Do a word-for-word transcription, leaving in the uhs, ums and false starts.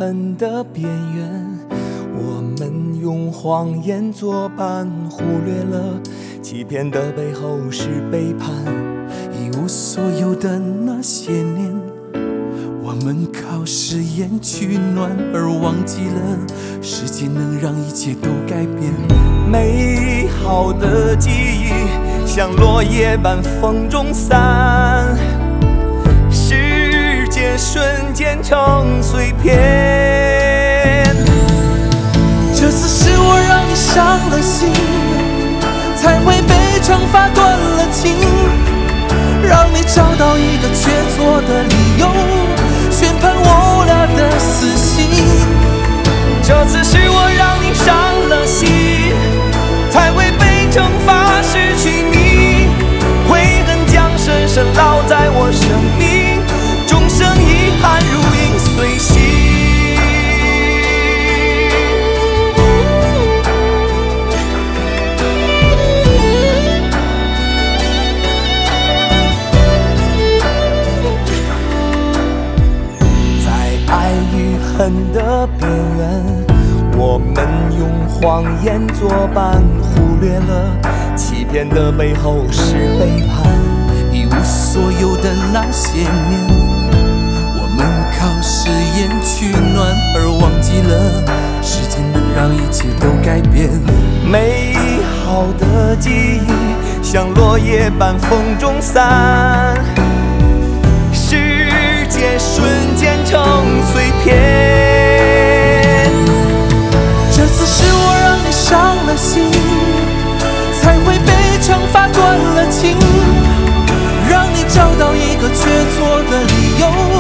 恨的边缘，我们用谎言作伴，忽略了欺骗的背后是背叛。一无所有的那些年，我们靠誓言取暖，而忘记了时间能让一切都改变。美好的记忆像落叶般风中散，世界瞬间成碎片。这次是我让你伤了心，才会被惩罚断了情，让你找到一个缺错的理由，宣判我俩的死刑。这次是我让你伤了心，才会被惩罚失去你，悔恨将深深烙在我生命，终生遗憾如影随形。恨的边缘，我们用谎言作伴，忽略了欺骗的背后是背叛。一无所有的那些年，我们靠誓言取暖，而忘记了时间能让一切都改变。美好的记忆像落叶般风中散，世界瞬间成碎片。这次是我让你伤了心，才会被惩罚断了情，让你找到一个缺错的理由，